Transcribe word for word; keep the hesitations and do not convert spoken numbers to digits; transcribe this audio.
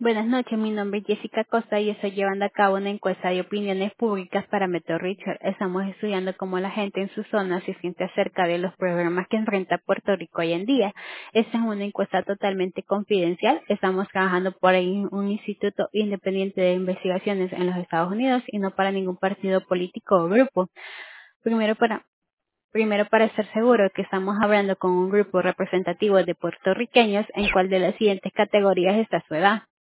Buenas noches, mi nombre es Jessica Costa y estoy llevando a cabo una encuesta de opiniones públicas para Meto Richard. Estamos estudiando cómo la gente en su zona se siente acerca de los problemas que enfrenta Puerto Rico hoy en día. Esta es una encuesta totalmente confidencial. Estamos trabajando por ahí un instituto independiente de investigaciones en los Estados Unidos y no para ningún partido político o grupo. Primero para Primero, para estar seguro que estamos hablando con un grupo representativo de puertorriqueños, en cuál de las siguientes categorías está su edad.